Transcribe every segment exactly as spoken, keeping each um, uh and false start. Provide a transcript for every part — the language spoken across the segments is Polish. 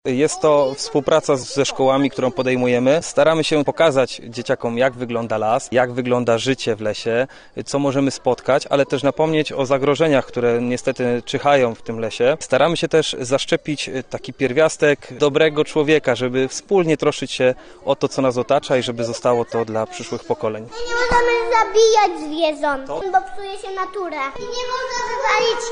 Jest to współpraca ze szkołami, którą podejmujemy. Staramy się pokazać dzieciakom, jak wygląda las, jak wygląda życie w lesie, co możemy spotkać, ale też napomnieć o zagrożeniach, które niestety czyhają w tym lesie. Staramy się też zaszczepić taki pierwiastek dobrego człowieka, żeby wspólnie troszczyć się o to, co nas otacza i żeby zostało to dla przyszłych pokoleń. Nie możemy zabijać zwierząt, bo psuje się naturę. I nie można wywalić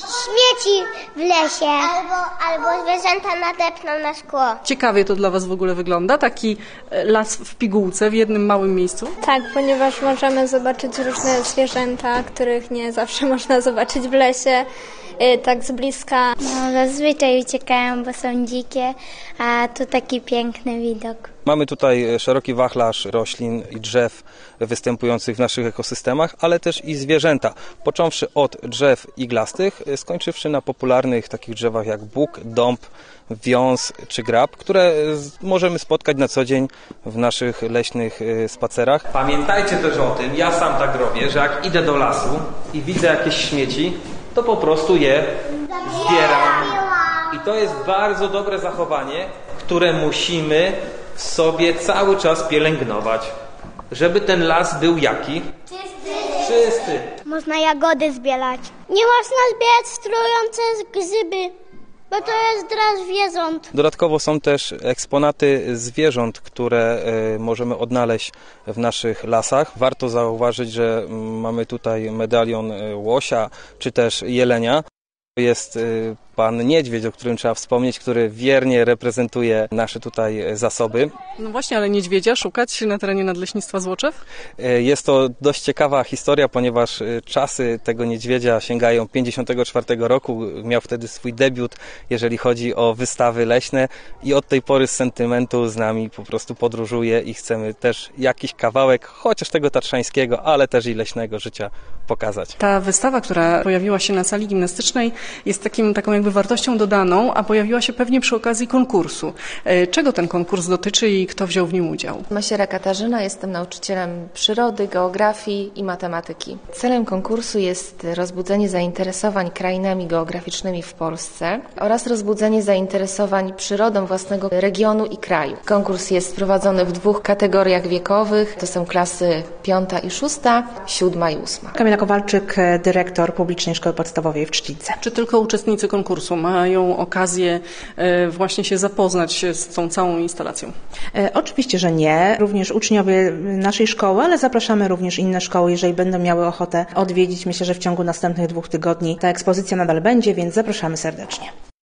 śmieci w lesie. Albo, albo zwierzęta nadepną na szkło. Ciekawie to dla Was w ogóle wygląda, taki las w pigułce w jednym małym miejscu? Tak, ponieważ możemy zobaczyć różne zwierzęta, których nie zawsze można zobaczyć w lesie, tak z bliska. No, zazwyczaj uciekają, bo są dzikie, a tu taki piękny widok. Mamy tutaj szeroki wachlarz roślin i drzew występujących w naszych ekosystemach, ale też i zwierzęta, począwszy od drzew iglastych, skończywszy na popularnych takich drzewach jak bóg, dąb, wiąz czy grab, które możemy spotkać na co dzień w naszych leśnych spacerach. Pamiętajcie też o tym, ja sam tak robię, że jak idę do lasu i widzę jakieś śmieci, to po prostu je zbieram. I to jest bardzo dobre zachowanie, które musimy w sobie cały czas pielęgnować, żeby ten las był jaki? Czysty. Czysty. Można jagody zbierać. Nie można zbierać trujące grzyby, bo to jest dla zwierząt. Dodatkowo są też eksponaty zwierząt, które możemy odnaleźć w naszych lasach. Warto zauważyć, że mamy tutaj medalion łosia czy też jelenia. Jest pan niedźwiedź, o którym trzeba wspomnieć, który wiernie reprezentuje nasze tutaj zasoby. No właśnie, ale niedźwiedzia szukać na terenie Nadleśnictwa Złoczew? Jest to dość ciekawa historia, ponieważ czasy tego niedźwiedzia sięgają pięćdziesiątego czwartego roku. Miał wtedy swój debiut, jeżeli chodzi o wystawy leśne i od tej pory z sentymentu z nami po prostu podróżuje i chcemy też jakiś kawałek, chociaż tego tatrzańskiego, ale też i leśnego życia pokazać. Ta wystawa, która pojawiła się na sali gimnastycznej, jest takim, taką jakby wartością dodaną, a pojawiła się pewnie przy okazji konkursu. Czego ten konkurs dotyczy i kto wziął w nim udział? Masiera Katarzyna, jestem nauczycielem przyrody, geografii i matematyki. Celem konkursu jest rozbudzenie zainteresowań krainami geograficznymi w Polsce oraz rozbudzenie zainteresowań przyrodą własnego regionu i kraju. Konkurs jest prowadzony w dwóch kategoriach wiekowych, to są klasy piąta i szósta, siódma i ósma. Kamila Kowalczyk, dyrektor Publicznej Szkoły Podstawowej w Czcice. Czy tylko uczestnicy konkursu mają okazję właśnie się zapoznać z tą całą instalacją? E, oczywiście, że nie. Również uczniowie naszej szkoły, ale zapraszamy również inne szkoły, jeżeli będą miały ochotę odwiedzić. Myślę, że w ciągu następnych dwóch tygodni ta ekspozycja nadal będzie, więc zapraszamy serdecznie.